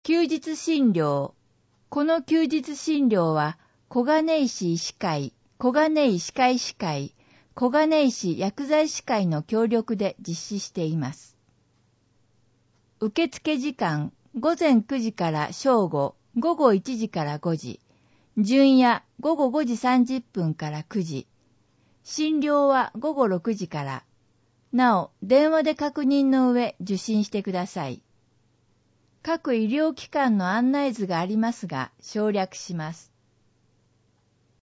休日診療。この休日診療は、小金井市医師会、小金井歯科医師会、小金井市薬剤師会の協力で実施しています。受付時間、午前9時から正午、午後1時から5時、順夜午後5時30分から9時、診療は午後6時から、なお、電話で確認の上受診してください。各医療機関の案内図がありますが、省略します。